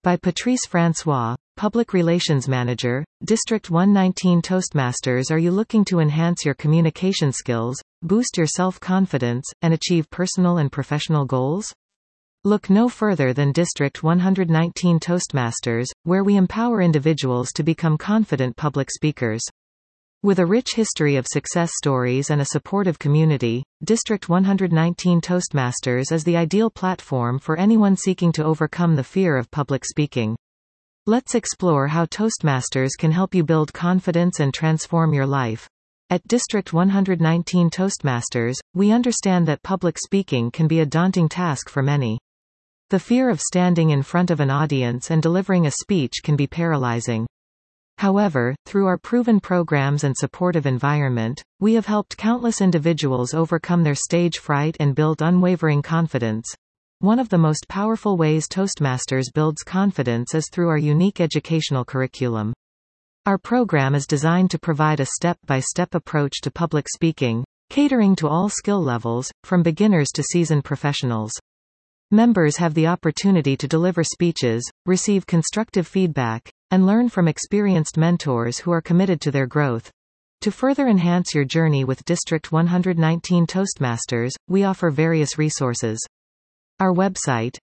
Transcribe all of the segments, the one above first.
By Patrice Francois, Public Relations Manager, District 119 Toastmasters. Are you looking to enhance your communication skills, boost your self-confidence, and achieve personal and professional goals? Look no further than District 119 Toastmasters, where we empower individuals to become confident public speakers. With a rich history of success stories and a supportive community, District 119 Toastmasters is the ideal platform for anyone seeking to overcome the fear of public speaking. Let's explore how Toastmasters can help you build confidence and transform your life. At District 119 Toastmasters, we understand that public speaking can be a daunting task for many. The fear of standing in front of an audience and delivering a speech can be paralyzing. However, through our proven programs and supportive environment, we have helped countless individuals overcome their stage fright and build unwavering confidence. One of the most powerful ways Toastmasters builds confidence is through our unique educational curriculum. Our program is designed to provide a step-by-step approach to public speaking, catering to all skill levels, from beginners to seasoned professionals. Members have the opportunity to deliver speeches, receive constructive feedback, and learn from experienced mentors who are committed to their growth. To further enhance your journey with District 119 Toastmasters, we offer various resources. Our website,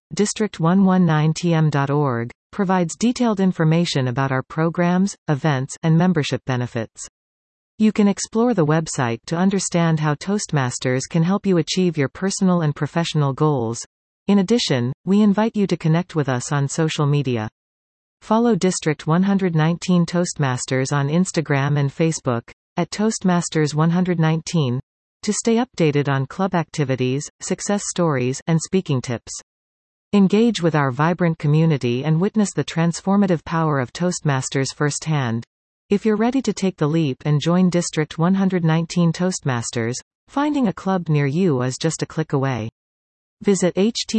district119tm.org, provides detailed information about our programs, events, and membership benefits. You can explore the website to understand how Toastmasters can help you achieve your personal and professional goals. In addition, we invite you to connect with us on social media. Follow District 119 Toastmasters on Instagram and Facebook, at Toastmasters 119, to stay updated on club activities, success stories, and speaking tips. Engage with our vibrant community and witness the transformative power of Toastmasters firsthand. If you're ready to take the leap and join District 119 Toastmasters, finding a club near you is just a click away. Visit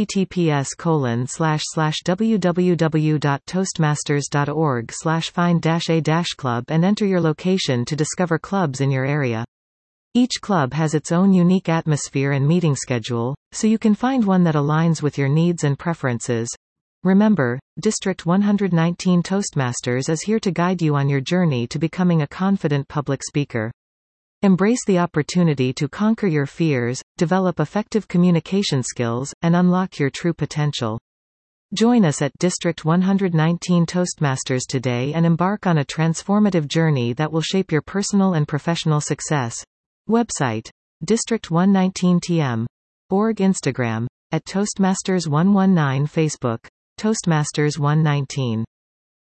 https://www.toastmasters.org/find-a-club and enter your location to discover clubs in your area. Each club has its own unique atmosphere and meeting schedule, so you can find one that aligns with your needs and preferences. Remember, District 119 Toastmasters is here to guide you on your journey to becoming a confident public speaker. Embrace the opportunity to conquer your fears, develop effective communication skills, and unlock your true potential. Join us at District 119 Toastmasters today and embark on a transformative journey that will shape your personal and professional success. Website: District119tm.org. Instagram: @Toastmasters119. Facebook: Toastmasters119.